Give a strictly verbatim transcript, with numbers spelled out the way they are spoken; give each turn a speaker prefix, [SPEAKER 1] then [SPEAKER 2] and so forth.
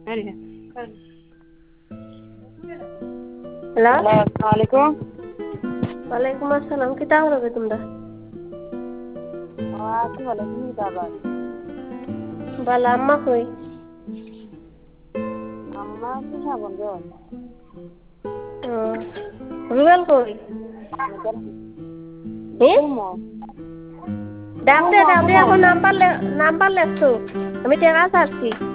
[SPEAKER 1] Hello,
[SPEAKER 2] hello, আসসালামু আলাইকুম।
[SPEAKER 1] ওয়ালাইকুম আসসালাম। কিতা করবে তোমরা?
[SPEAKER 2] আছি ভালো, তুমি কিতা আবার?
[SPEAKER 1] বালা, আম্মা কই?
[SPEAKER 2] আম্মা কি খাবেন গো?
[SPEAKER 1] ও, রুবেল কই? হে?
[SPEAKER 2] ঘুমো
[SPEAKER 1] ডাক দে,
[SPEAKER 2] ঘুমো
[SPEAKER 1] ডাক দে,
[SPEAKER 2] ঘুমো
[SPEAKER 1] এখন নাম্বার লে নাম্বার লেখছো। আমি টেকা ছাড়ছি।